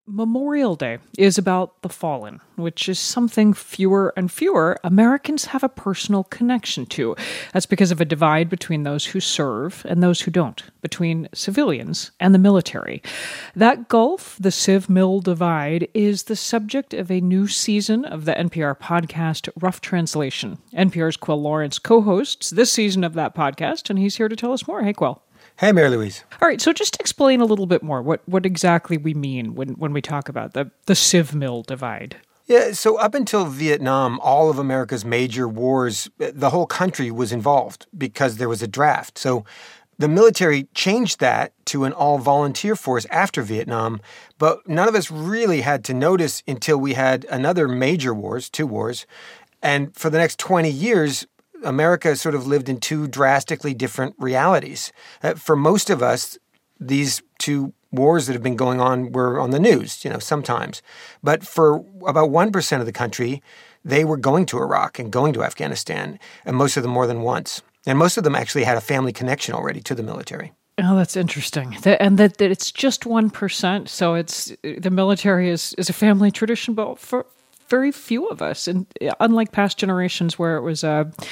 Memorial Day is about the fallen, which is something fewer and fewer Americans have a personal connection to. That's because of a divide between those who serve and those who don't, between civilians and the military. That gulf, the Civ-Mil divide, is the subject of a new season of the NPR podcast Rough Translation. NPR's Quill Lawrence co-hosts this season of that podcast, and he's here to tell us more. Hey, Quill. Hey, Mary Louise. All right, so just explain a little bit more what exactly we mean when we talk about the Civ-Mil divide. Yeah, so up until Vietnam, all of America's major wars, the whole country was involved because there was a draft. So the military changed that to an all-volunteer force after Vietnam, but none of us really had to notice until we had another major wars, 2 wars, and for the next 20 years, America sort of lived in 2 drastically different realities. For most of us, these 2 wars that have been going on were on the news, sometimes. But for about 1% of the country, they were going to Iraq and going to Afghanistan, and most of them more than once. And most of them actually had a family connection already to the military. Oh, that's interesting. And that it's just 1%, so it's the military is a family tradition, but for very few of us, and unlike past generations where it was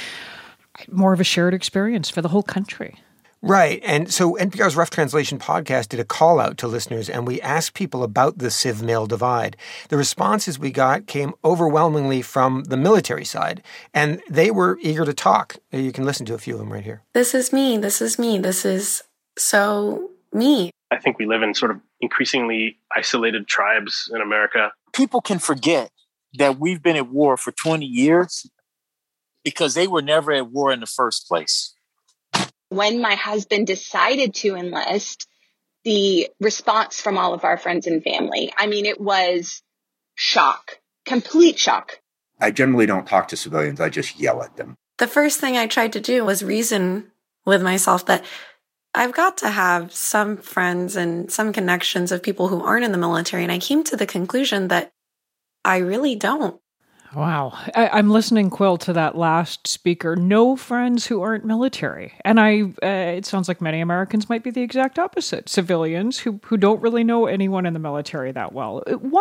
more of a shared experience for the whole country. Right. And so NPR's Rough Translation podcast did a call out to listeners, and we asked people about the Civ-Mil divide. The responses we got came overwhelmingly from the military side, and they were eager to talk. You can listen to a few of them right here. This is me. This is me. This is so me. I think we live in sort of increasingly isolated tribes in America. People can forget that we've been at war for 20 years because they were never at war in the first place. When my husband decided to enlist, the response from all of our friends and family, it was shock, complete shock. I generally don't talk to civilians. I just yell at them. The first thing I tried to do was reason with myself that I've got to have some friends and some connections of people who aren't in the military. And I came to the conclusion that I really don't. Wow. I'm listening, Quill, to that last speaker. No friends who aren't military. And it sounds like many Americans might be the exact opposite. Civilians who don't really know anyone in the military that well.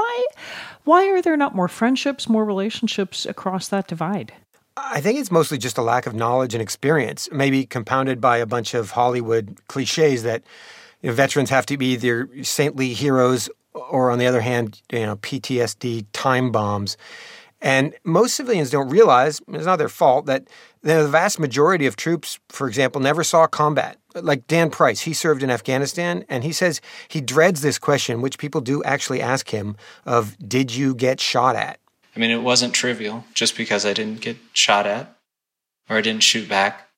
Why are there not more friendships, more relationships across that divide? I think it's mostly just a lack of knowledge and experience, maybe compounded by a bunch of Hollywood cliches that veterans have to be either saintly heroes or, on the other hand, PTSD time bombs. And most civilians don't realize, it's not their fault, that the vast majority of troops, for example, never saw combat. Like Dan Price, he served in Afghanistan, and he says he dreads this question, which people do actually ask him, of, did you get shot at? It wasn't trivial just because I didn't get shot at or I didn't shoot back.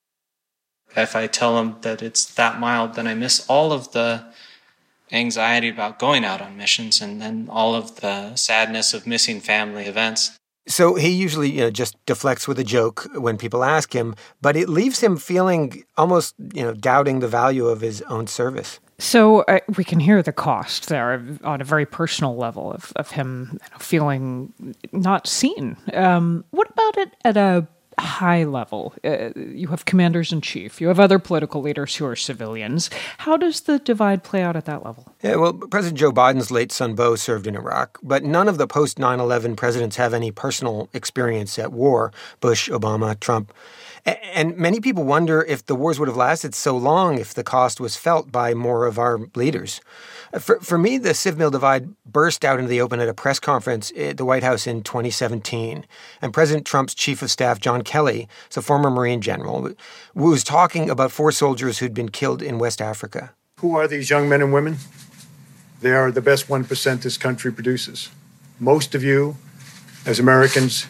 If I tell them that it's that mild, then I miss all of the anxiety about going out on missions and then all of the sadness of missing family events. So he usually, just deflects with a joke when people ask him, but it leaves him feeling almost, doubting the value of his own service. So we can hear the cost there on a very personal level of him feeling not seen. What about it at a high level? You have commanders-in-chief. You have other political leaders who are civilians. How does the divide play out at that level? Yeah, well, President Joe Biden's late son, Beau, served in Iraq, but none of the post-9/11 presidents have any personal experience at war. Bush, Obama, Trump. And many people wonder if the wars would have lasted so long if the cost was felt by more of our leaders. For me, the Civ-Mil divide burst out into the open at a press conference at the White House in 2017. And President Trump's chief of staff, John Kelly, is a former Marine general, was talking about 4 soldiers who'd been killed in West Africa. Who are these young men and women? They are the best 1% this country produces. Most of you, as Americans,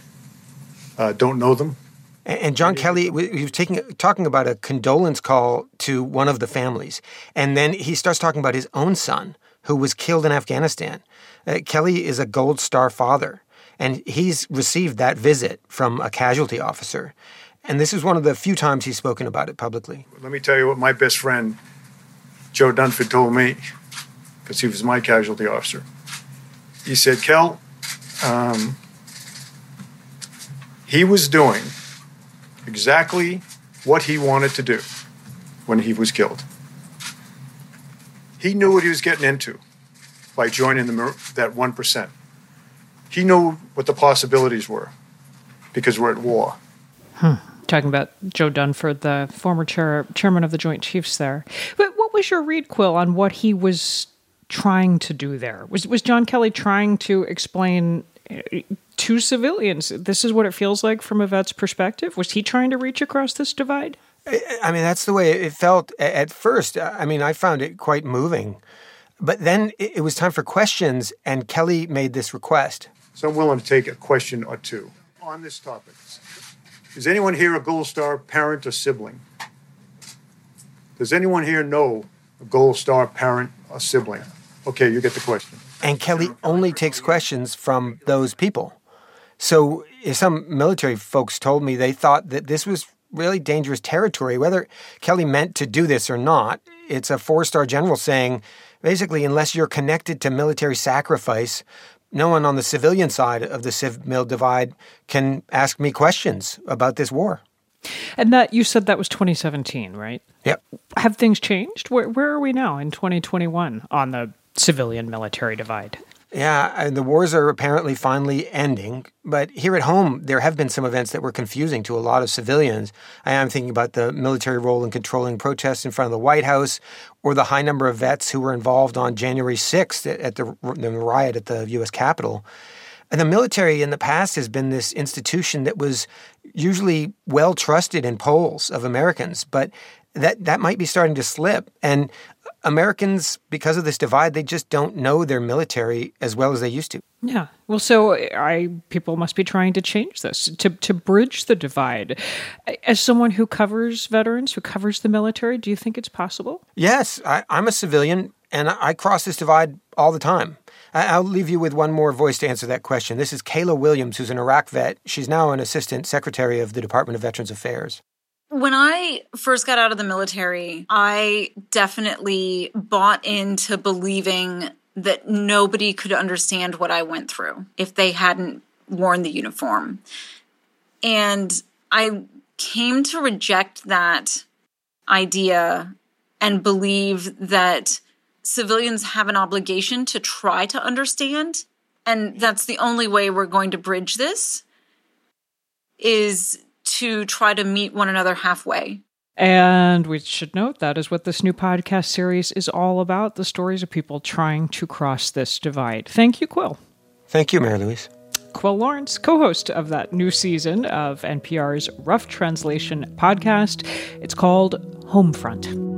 don't know them. And John Kelly, he was talking about a condolence call to one of the families. And then he starts talking about his own son, who was killed in Afghanistan. Kelly is a Gold Star father, and he's received that visit from a casualty officer. And this is one of the few times he's spoken about it publicly. Let me tell you what my best friend, Joe Dunford, told me, because he was my casualty officer. He said, Kel, he was doing exactly what he wanted to do when he was killed. He knew what he was getting into by joining that 1%. He knew what the possibilities were because we're at war. Talking about Joe Dunford, the former chairman of the Joint Chiefs there. But what was your read, Quill, on what he was trying to do there? Was John Kelly trying to explain to civilians, this is what it feels like from a vet's perspective? Was he trying to reach across this divide? I mean, that's the way it felt at first. I mean, I found it quite moving. But then it was time for questions, and Kelly made this request. So I'm willing to take a question or two on this topic. Is anyone here a Gold Star parent or sibling? Does anyone here know a Gold Star parent or sibling? Okay, you get the question. And Kelly only takes questions from those people. So some military folks told me they thought that this was really dangerous territory. Whether Kelly meant to do this or not, it's a 4-star general saying, basically, unless you're connected to military sacrifice, no one on the civilian side of the civ-mil divide can ask me questions about this war. And that you said that was 2017, right? Yep. Have things changed? Where are we now in 2021 on the civilian-military divide? Yeah, and the wars are apparently finally ending. But here at home, there have been some events that were confusing to a lot of civilians. I am thinking about the military role in controlling protests in front of the White House, or the high number of vets who were involved on January 6th at the riot at the U.S. Capitol. And the military in the past has been this institution that was usually well trusted in polls of Americans, but that might be starting to slip. And Americans, because of this divide, they just don't know their military as well as they used to. Yeah. Well, so people must be trying to change this, to bridge the divide. As someone who covers veterans, who covers the military, do you think it's possible? Yes. I'm a civilian, and I cross this divide all the time. I'll leave you with one more voice to answer that question. This is Kayla Williams, who's an Iraq vet. She's now an assistant secretary of the Department of Veterans Affairs. When I first got out of the military, I definitely bought into believing that nobody could understand what I went through if they hadn't worn the uniform. And I came to reject that idea and believe that civilians have an obligation to try to understand. And that's the only way we're going to bridge this, is to try to meet one another halfway. And we should note that is what this new podcast series is all about, the stories of people trying to cross this divide. Thank you, Quill. Thank you, Mary Louise. Quill Lawrence, co-host of that new season of NPR's Rough Translation podcast. It's called Homefront.